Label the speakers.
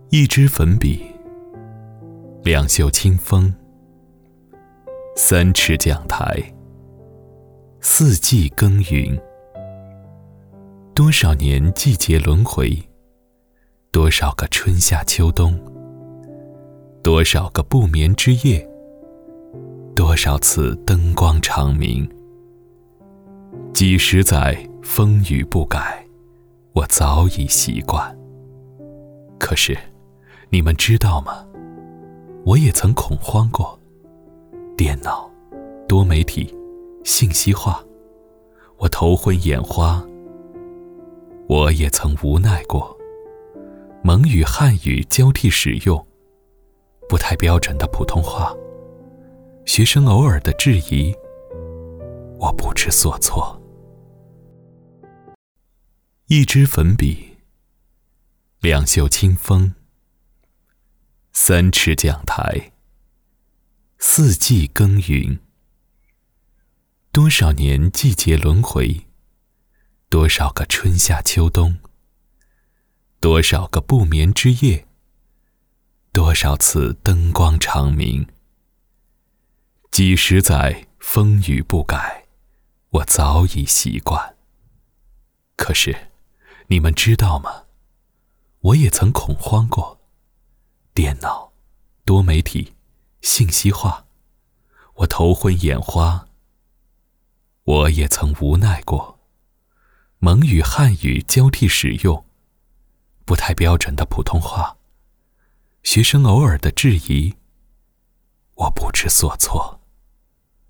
Speaker 1: 一支粉笔，两袖清风，三尺讲台，四季耕耘。多少年季节轮回，多少个春夏秋冬，多少个不眠之夜，多少次灯光长明。几十载风雨不改，我早已习惯。可是你们知道吗？我也曾恐慌过。电脑、多媒体、信息化，我头昏眼花。我也曾无奈过。蒙语汉语交替使用，不太标准的普通话，学生偶尔的质疑，我不知所措。一支粉笔，两袖清风，三尺讲台，四季耕耘。多少年季节轮回，多少个春夏秋冬，多少个不眠之夜，多少次灯光长明。几十载风雨不改，我早已习惯。可是你们知道吗？我也曾恐慌过。电脑、多媒体、信息化，我头昏眼花。我也曾无奈过。蒙语汉语交替使用，不太标准的普通话，学生偶尔的质疑，我不知所措。